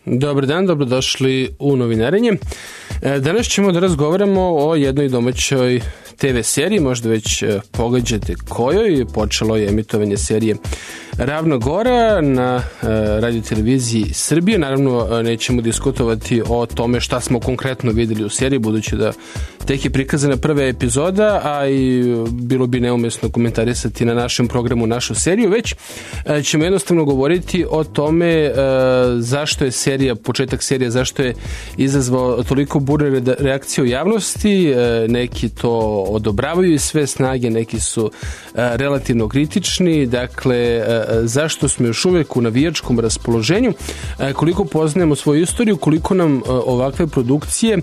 Dobar dan, dobrodošli u Novinarenje. Danas ćemo da razgovaramo o jednoj domaćoj TV seriji, možda već pogađate kojoj. Počelo je emitovanje serije Ravna Gora na radioteleviziji Srbije. Naravno, nećemo diskutovati o tome šta smo konkretno videli u seriji, budući da tek je prikazana prva epizoda, a i bilo bi neumesno komentarisati na našem programu našu seriju, već ćemo jednostavno govoriti o tome zašto je početak serije, zašto je izazvao toliko burne reakcije u javnosti. Neki to odobravaju iz sve snage, neki su relativno kritični. Dakle, zašto smo još uvek u navijačkom raspoloženju, koliko poznajemo svoju istoriju, koliko nam ovakve produkcije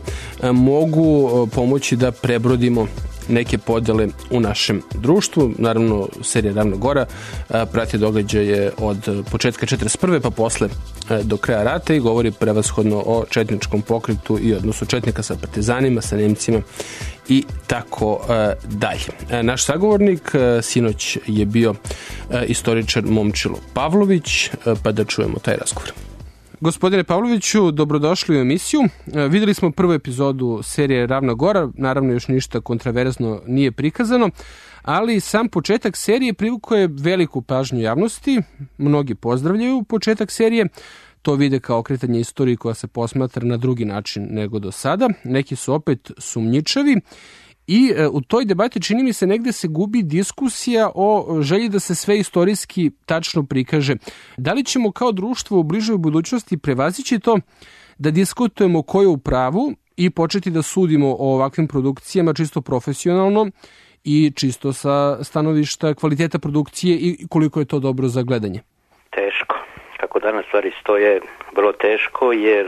mogu pomoći da prebrodimo neke podele u našem društvu. Naravno, serija Ravna Gora prati događaje od početka 41. pa posle do kraja rata i govori prevashodno o četničkom pokretu i odnosu četnika sa partizanima, sa Nemcima i tako dalje. Naš sagovornik sinoć je bio istoričar Momčilo Pavlović, pa da čujemo taj razgovor. Gospodine Pavloviću, dobrodošli u emisiju. Videli smo prvu epizodu serije Ravna Gora, naravno još ništa kontraverzno nije prikazano, ali sam početak serije privukao je veliku pažnju javnosti. Mnogi pozdravljaju početak serije, to vide kao okretanje istorije koja se posmatra na drugi način nego do sada. Neki su opet sumnjičavi i u toj debati čini mi se negde se gubi diskusija o želji da se sve istorijski tačno prikaže. Da li ćemo kao društvo u bližoj budućnosti prevazići to da diskutujemo ko je u pravu i početi da sudimo o ovakvim produkcijama čisto profesionalno i čisto sa stanovišta kvaliteta produkcije i koliko je to dobro za gledanje? Teško. Kako danas stvari stoje, vrlo teško, jer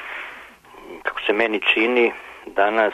kako se meni čini danas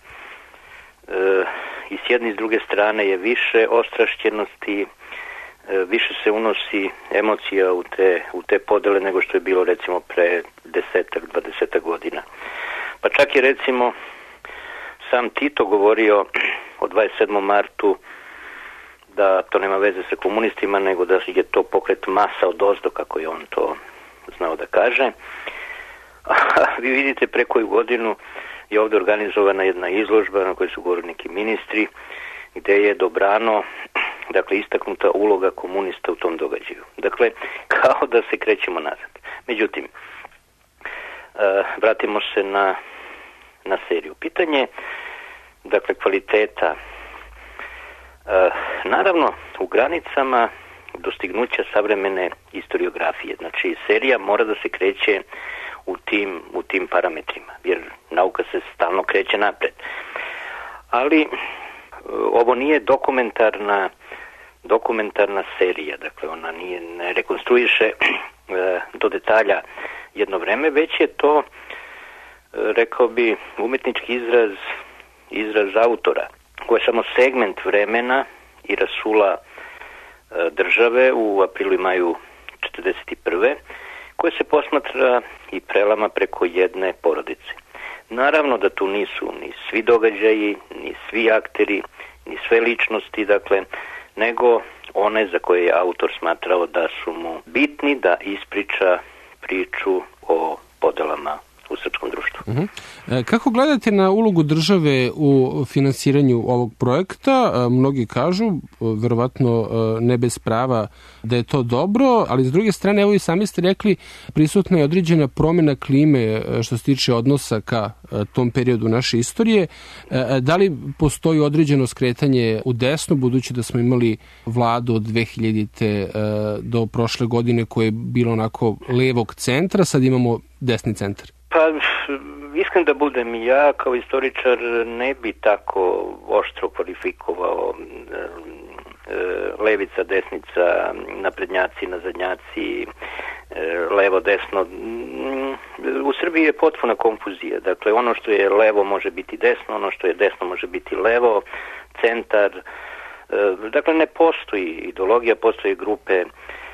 i s jedne i s druge strane je više ostrašćenosti, više se unosi emocija u te podele nego što je bilo recimo pre 10-20 godina. Pa čak je recimo sam Tito govorio o 27. martu da to nema veze sa komunistima, nego da je to pokret masa odozdo, kako je on to znao da kaže. A vi vidite pre koju godinu je ovdje organizovana jedna izložba na kojoj su govorili neki ministri, gdje je dobrano, dakle, istaknuta uloga komunista u tom događaju. Dakle, kao da se krećemo nazad. Međutim, vratimo se na seriju. Pitanje, dakle, kvaliteta, naravno, u granicama dostignuća savremene historiografije. Znači, serija mora da se kreće u tim parametrima, jer nauka se stalno kreće napred. Ali ovo nije dokumentarna serija, dakle ona ne rekonstruiše do detalja jedno vreme, već je to, rekao bi, umetnički izraz autora, koji je samo segment vremena i rasula države u aprilu i maju 1941. koje se posmatra i prelama preko jedne porodice. Naravno da tu nisu ni svi događaji, ni svi akteri, ni sve ličnosti, dakle, nego one za koje je autor smatrao da su mu bitni da ispriča priču o podelama u srpskom društvu. Kako gledate na ulogu države u finansiranju ovog projekta? Mnogi kažu, verovatno ne bez prava, da je to dobro, ali s druge strane, evo i sami ste rekli, prisutna je određena promjena klime što se tiče odnosa ka tom periodu naše istorije. Da li postoji određeno skretanje u desno, budući da smo imali vladu od 2000. Do prošle godine koje je bilo onako levog centra, sad imamo desni centar? Pa, iskren da budem, ja kao istoričar ne bi tako oštro kvalifikovao levica, desnica, naprednjaci, nazadnjaci, levo, desno. U Srbiji je potpuna konfuzija. Dakle, ono što je levo može biti desno, ono što je desno može biti levo, centar. Dakle, ne postoji ideologija, postoji grupe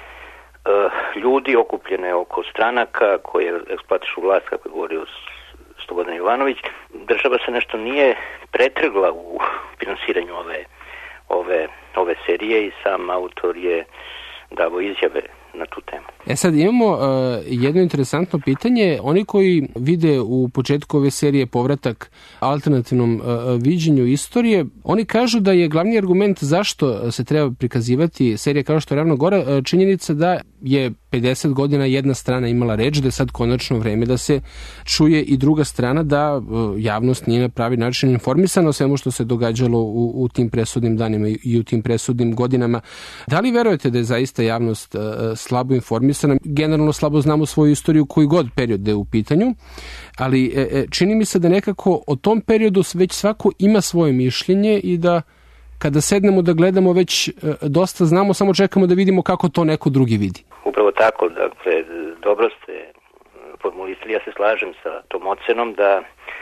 ljudi okupljene oko stranaka koje eksploatišu vlast, kako je govorio Slobodan Jovanović. Država se nešto nije pretrgla u finansiranju ove serije i sam autor je davo izjave na tu temu. Sad imamo jedno interesantno pitanje. Oni koji vide u početku ove serije povratak alternativnom viđenju istorije, oni kažu da je glavni argument zašto se treba prikazivati serija kao što je Ravna Gora činjenica da je 50 godina jedna strana imala reč, da je sad konačno vreme da se čuje i druga strana, da javnost nije na pravi način informisana o svemu što se događalo u tim presudnim danima i u tim presudnim godinama. Da li verujete da je zaista javnost slabo informisana? Generalno slabo znamo svoju istoriju koji god period da je u pitanju, ali čini mi se da nekako o tom periodu već svako ima svoje mišljenje i da kada sednemo da gledamo već dosta znamo, samo čekamo da vidimo kako to neko drugi vidi. Upravo tako, dakle, dobro ste formulisali, ja se slažem sa tom ocenom da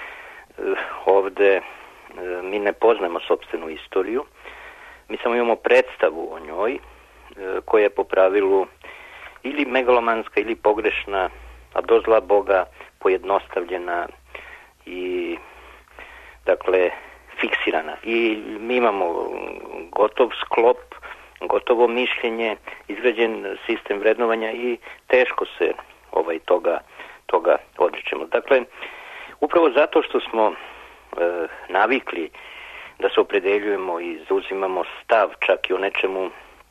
ovde mi ne poznajemo sopstvenu istoriju, mi samo imamo predstavu o njoj koja je po pravilu ili megalomanska ili pogrešna, a do zla Boga pojednostavljena i dakle fiksirana. I mi imamo gotov sklop, gotovo mišljenje, izgrađen sistem vrednovanja i teško se toga odričemo. Dakle, upravo zato što smo navikli da se opredeljujemo i zauzimamo stav čak i o nečemu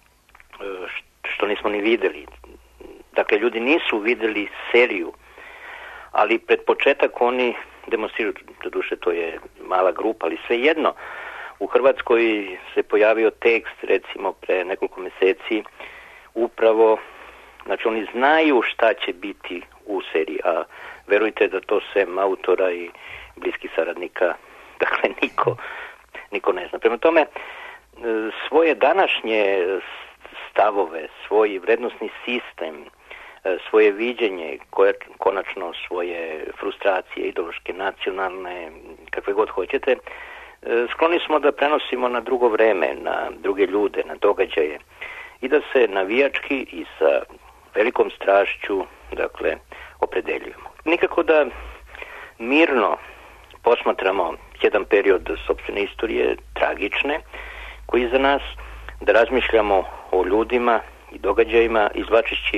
što nismo ni videli. Dakle, ljudi nisu videli seriju, ali pred početak oni demonstriraju, doduše to je mala grupa, ali svejedno. U Hrvatskoj se pojavio tekst, recimo, pre nekoliko meseci, upravo, znači oni znaju šta će biti u seriji, a verujte da to sem autora i bliskih saradnika, dakle, niko ne zna. Prema tome, svoje današnje stavove, svoj vrednosni sistem, svoje viđenje, konačno svoje frustracije, ideološke, nacionalne, kakve god hoćete, skloni smo da prenosimo na drugo vreme, na druge ljude, na događaje i da se navijački i sa velikom strašću, dakle, opredeljujemo. Nikako da mirno posmatramo jedan period sopstvene istorije, tragične, koji je za nas, da razmišljamo o ljudima i događajima izvlačeći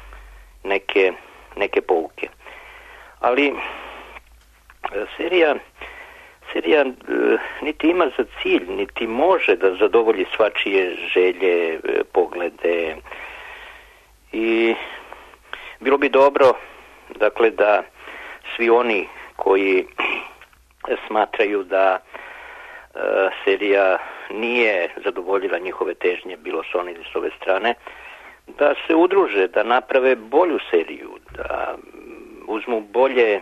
neke pouke. Ali serija niti ima za cilj, niti može da zadovolji svačije želje, poglede i bilo bi dobro, dakle, da svi oni koji smatraju da serija nije zadovoljila njihove težnje, bilo s one ili s ove strane, da se udruže, da naprave bolju seriju, da uzmu bolje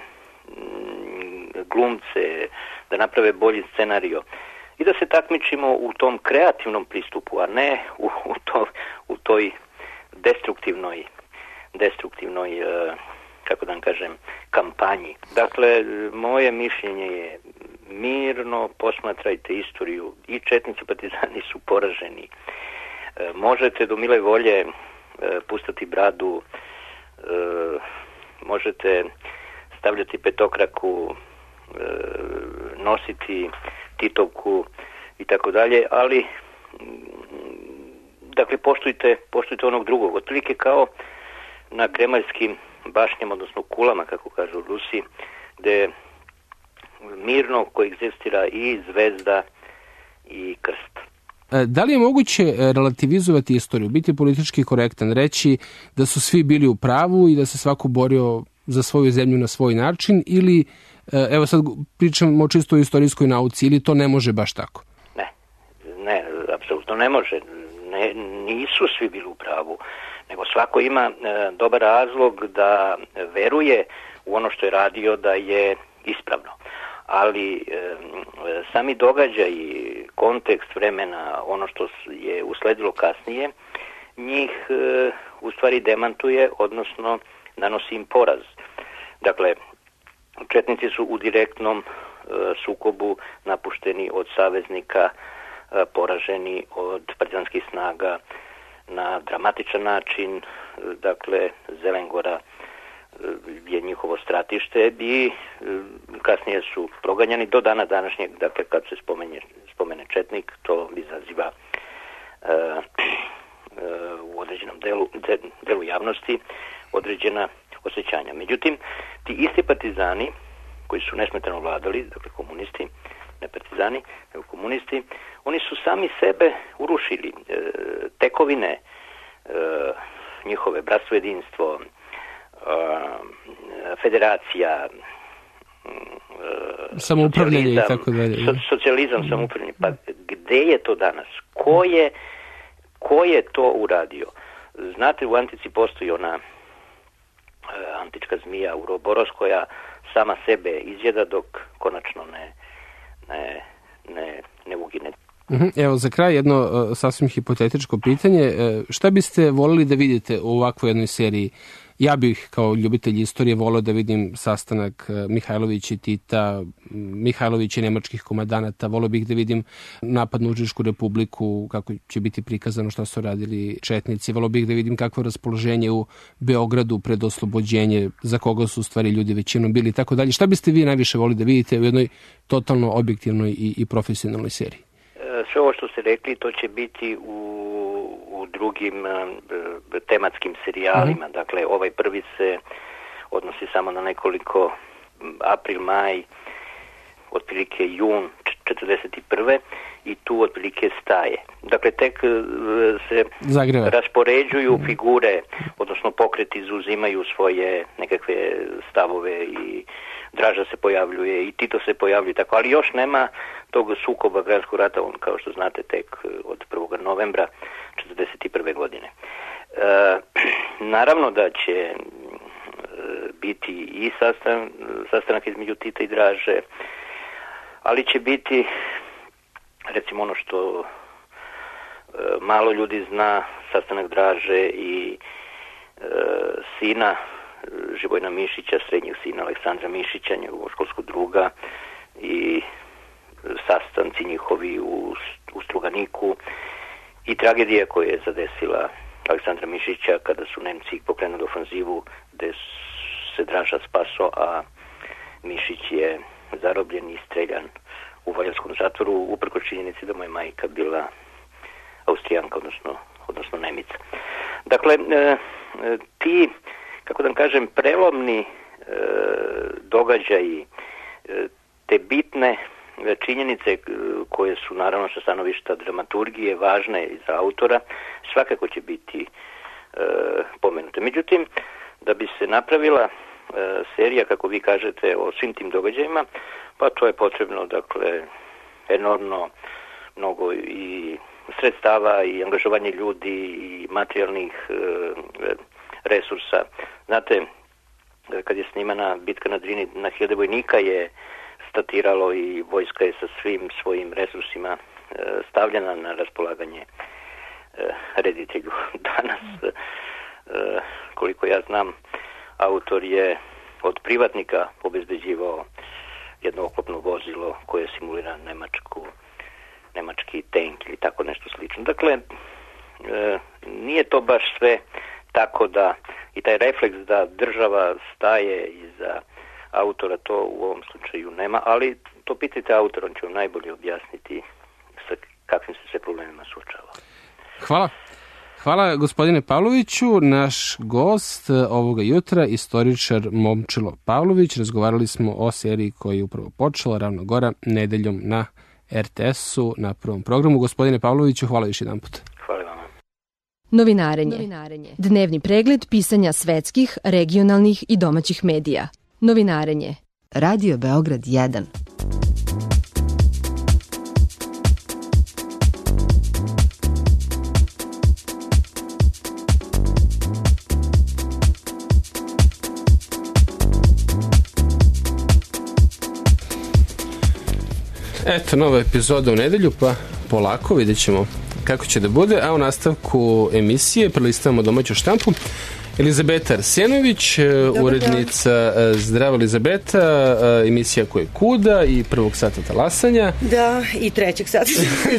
glumce, da naprave bolji scenario i da se takmičimo u tom kreativnom pristupu, a ne u toj destruktivnoj, kako da vam kažem, kampanji. Dakle, moje mišljenje je mirno posmatrajte istoriju i četnici partizani su poraženi. Možete do mile volje pustati bradu, možete stavljati petokraku, nositi titovku i tako dalje, ali dakle poštujte onog drugog, otprilike kao na kremaljskim bašnjama, odnosno kulama, kako kažu Rusi, gde mirno koegzistira i zvezda i krst. Da li je moguće relativizovati istoriju, biti politički korektan, reći da su svi bili u pravu i da se svako borio za svoju zemlju na svoj način, ili, evo sad pričamo čisto o istorijskoj nauci, ili to ne može baš tako? Ne, apsolutno ne može. Nisu svi bili u pravu, nego svako ima dobar razlog da veruje u ono što je radio da je ispravno. Ali sami događaj, kontekst vremena, ono što je usledilo kasnije, njih u stvari demantuje, odnosno nanosi im poraz. Dakle, četnici su u direktnom sukobu napušteni od saveznika, poraženi od partizanskih snaga na dramatičan način. Dakle, Zelengora je njihovo stratište i kasnije su proganjani do dana današnjeg. Dakle, kad se spomene četnik, to izaziva u u određenom delu javnosti određena osjećanja. Međutim, ti isti partizani koji su nesmetano vladali, dakle komunisti, ne partizani, nego komunisti, oni su sami sebe urušili. Tekovine njihove, bratstvo, jedinstvo, federacija, samoupravljanje i tako dalje. Socijalizam, samoupravljanje. Pa gde je to danas? Ko je to uradio? Znate, u antici postoji ona antička zmija Uroboros koja sama sebe izjeda dok konačno ne ugine. Evo, za kraj jedno sasvim hipotetičko pitanje. Šta biste volili da vidite u ovakvoj jednoj seriji? Ja bih kao ljubitelj istorije volio da vidim sastanak Mihajlovića i Tita, Mihajlovića i nemačkih komandanata, volio bih da vidim napad na Užičku republiku, kako će biti prikazano šta su radili četnici, volio bih da vidim kakvo raspoloženje u Beogradu pred oslobođenje, za koga su u stvari ljudi većinom bili i tako dalje. Šta biste vi najviše volili da vidite u jednoj totalno objektivnoj i profesionalnoj seriji? Sve ovo što ste rekli, to će biti u drugim tematskim serijalima. Dakle, ovaj prvi se odnosi samo na nekoliko april, maj, otprilike jun 41. i tu otprilike staje. Dakle, tek se raspoređuju figure, odnosno pokreti izuzimaju svoje nekakve stavove i Draža se pojavljuje i Tito se pojavljuje tako, ali još nema tog sukoba gradskog rata, on kao što znate tek od 1. novembra 1941. godine. Naravno da će biti i sastanak između Tita i Draže, ali će biti, recimo ono što malo ljudi zna, sastanak Draže i sina Živojna Mišića, srednjeg sina Aleksandra Mišića, njegovog školskog druga, i sastanci njihovi u Struganiku i tragedija koja je zadesila Aleksandra Mišića kada su Nemci pokrenuli ofanzivu gde se Draža spaso, a Mišić je zarobljen i streljan u Valjarskom zatvoru uprkos činjenici da mu je majka bila Austrijanka, odnosno Nemica. Dakle, ti, kako da kažem, prelomni događaji, te bitne činjenice koje su naravno sa stanovišta dramaturgije važne i za autora, svakako će biti pomenute. Međutim, da bi se napravila serija, kako vi kažete, o svim tim događajima, pa to je potrebno, dakle, enormno mnogo i sredstava i angažovanje ljudi i materijalnih resursa. Znate, kad je snimana bitka na Drini, na 1000 vojnika je statiralo i vojska je sa svim svojim resursima stavljena na raspolaganje reditelju. Danas, koliko ja znam, autor je od privatnika obezbeđivao jedno oklopno vozilo koje simulira nemački tank ili tako nešto slično. Dakle, nije to baš sve tako da i taj refleks da država staje iza autora, to u ovom slučaju nema, ali to pitajte autora, on će vam najbolje objasniti sa kakvim se problemima suočava. Hvala. Hvala gospodine Pavloviću. Naš gost ovoga jutra, istoričar Momčilo Pavlović. Razgovarali smo o seriji koja je upravo počela, Ravna Gora, nedeljom na RTS-u na prvom programu. Gospodine Pavloviću, hvala još jedan put. Hvala vam. Novinarenje. Dnevni pregled pisanja svetskih, regionalnih i domaćih medija. Novinarenje. Radio Beograd 1. Eto, nova epizoda u nedelju, pa polako vidjet ćemo kako će da bude, a u nastavku emisije prelistavamo domaću štampu. Elizabeta Arsenović, urednica Zdravo Elizabeta, emisija Koje kuda i prvog sata talasanja. Da, i trećeg sata.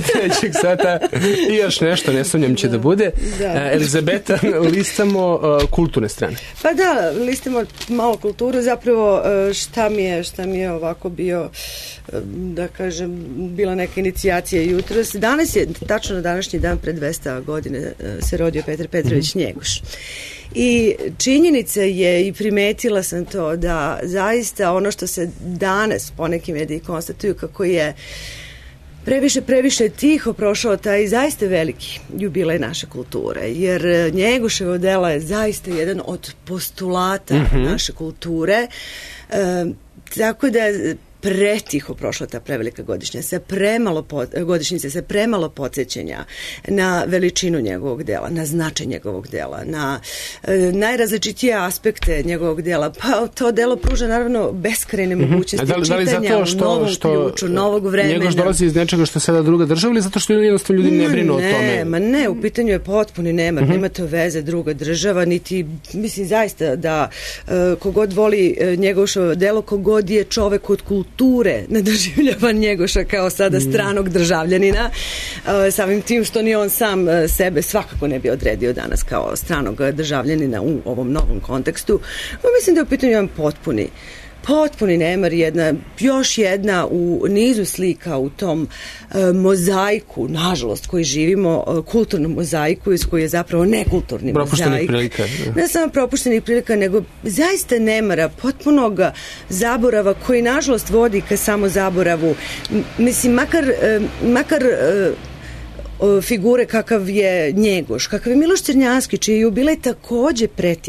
I još nešto, ne sumnjam će da bude. Elizabeta, listamo kulturne strane. Pa da, listamo malo kulturu, zapravo šta mi je ovako bio, da kažem, bila neka inicijacija jutros. Danas je, tačno na današnji dan, pred 200 godine se rodio Petar Petrović Njegoš. I činjenica je, i primetila sam to, da zaista ono što se danas poneki mediji konstatuju kako je previše tiho prošao taj zaista veliki jubilej naše kulture, jer Njegoševo delo je zaista jedan od postulata naše kulture, tako da pretiho prošla ta prevelika godišnjica sa premalo podsjećanja na veličinu njegovog dela, na značaj njegovog dela, na najrazličitije aspekte njegovog dela. Pa to delo pruža naravno beskrajne mogućnosti čitanja u novom ključu, novog vremena. Njegoš dolazi iz nečega što je sada druga država ili zato što jednostavno ljudi ne brinu o tome? Ne, u pitanju je potpuni nemar, nema to veze druga država, niti, mislim zaista da kogod voli Njegošovo delo, kogod je čovek od kulture, ne doživljava Njegoša kao sada stranog državljanina, samim tim što ni on sam sebe svakako ne bi odredio danas kao stranog državljanina u ovom novom kontekstu. Mislim da je u pitanju jedan potpuni nemar, još jedna u nizu slika u tom mozaiku, nažalost, koji živimo, kulturnom mozaiku, iz koji je zapravo nekulturni mozaik. Ne samo propuštenih prilika, nego zaista nemara, potpunog zaborava koji, nažalost, vodi ka samo zaboravu. Mislim, makar figure kakav je Njegoš, kakav je Miloš Crnjanski, čiji je jubilej takođe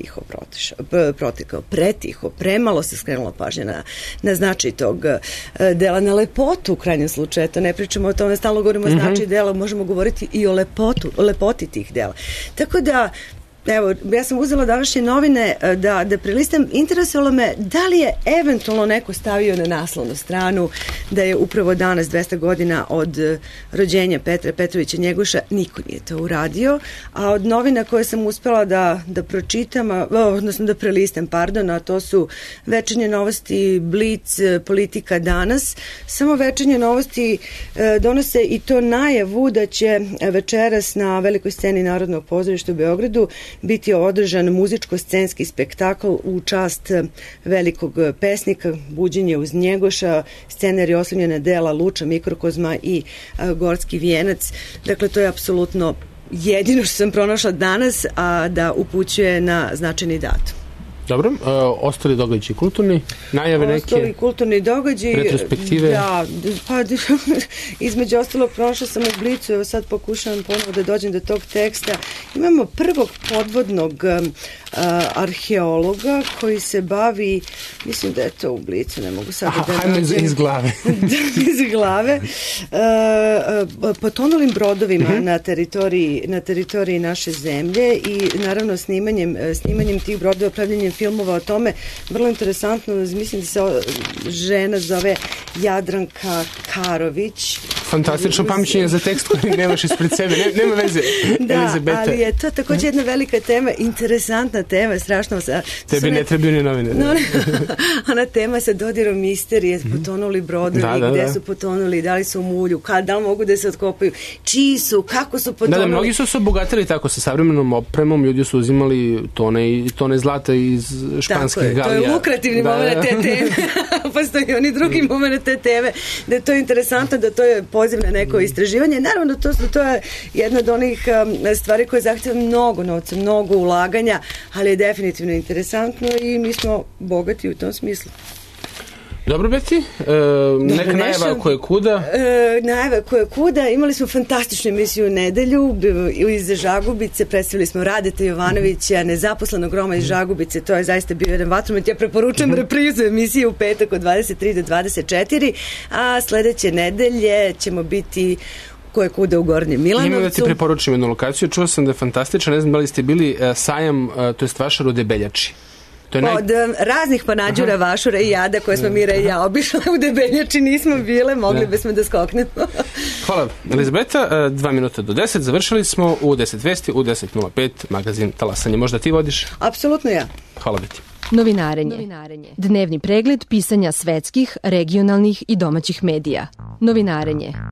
pretiho, premalo se skrenula pažnja na značaj tog dela, na lepotu u krajnjem slučaju. To ne pričamo o tome, stalno govorimo o značaju dela, možemo govoriti i o lepoti tih dela. Tako da, evo, ja sam uzela današnje novine da prelistam, interesovalo me da li je eventualno neko stavio na naslovnu stranu da je upravo danas 200 godina od rođenja Petra Petrovića Njegoša. Niko nije to uradio, a od novina koje sam uspela da pročitam, odnosno da prelistam, a to su Večernje novosti, Blic, Politika danas. Samo Večernje novosti donose i to najavu da će večeras na velikoj sceni Narodnog pozorišta u Beogradu biti održan muzičko-scenski spektakl u čast velikog pesnika, Buđenje uz Njegoša, scenarij oslonjena dela Luča, Mikrokozma i Gorski vijenac. Dakle, to je apsolutno jedino što sam pronašla danas, a da upućuje na značajni datum. Dobro, ostali događaji kulturni, najave neke? Ostali kulturni događaji, retrospektive? Da, pa između ostalog prošla sam u Blicu, evo sad pokušavam ponovo da dođem do tog teksta. Imamo prvog podvodnog arheologa koji se bavi, mislim da je to u Blicu, ne mogu sad da nađem. Iz glave. Iz glave. Potonulim brodovima na teritoriji naše zemlje i naravno snimanjem tih brodova, pravljenjem filmova o tome. Vrlo interesantno, mislim da se žena zove Jadranka Karović. Fantastično pamćenje za tekst koji nemaš ispred sebe. Nema veze, Elizabeta. Da, ali je to također jedna velika tema, interesantna tema, strašno. Tebi ne trebaju ni novine. Ona tema sa dodirom misterije, potonuli brodovi, gde su potonuli, da li su u mulju, da li mogu da se otkopaju, čiji su, kako su potonuli. Da, mnogi su se obogatili tako sa savremenom opremom, ljudi su uzimali tone zlata iz španskih galija. To je lukrativni moment te teme. Postoji oni drugi moment te teme, da je to interesantno, da to je poziv na neko istraživanje. Naravno, to je jedna od onih stvari koje zahtjeva mnogo novca, mnogo ulaganja, ali je definitivno interesantno i mi smo bogati u tom smislu. Dobro, Beti, neka najava koje kuda? Najava koje kuda, imali smo fantastičnu emisiju u nedelju iz Žagubice, predstavili smo Radeta Jovanovića, nezaposlenog Roma iz Žagubice, to je zaista bio jedan vatromet, ja preporučujem reprizu emisije u petak od 23 do 24, a sledeće nedelje ćemo biti koje kuda u Gornjem Milanovcu. Imam da ti preporučujem jednu lokaciju, čuo sam da je fantastična, ne znam da li ste bili sajam, to jest Vašar u Debeljači. Od raznih panađura, vašura i jada koje smo Mira i ja obišle u Debeljači nismo bile, mogli bismo da skoknemo. Hvala, Elizabeta. 2 minuta do 10, završili smo u 10 vesti, u 10.05 magazin Talasanje. Možda ti vodiš? Apsolutno ja. Hvala biti. Novinarenje. Dnevni pregled pisanja svetskih, regionalnih i domaćih medija. Novinarenje.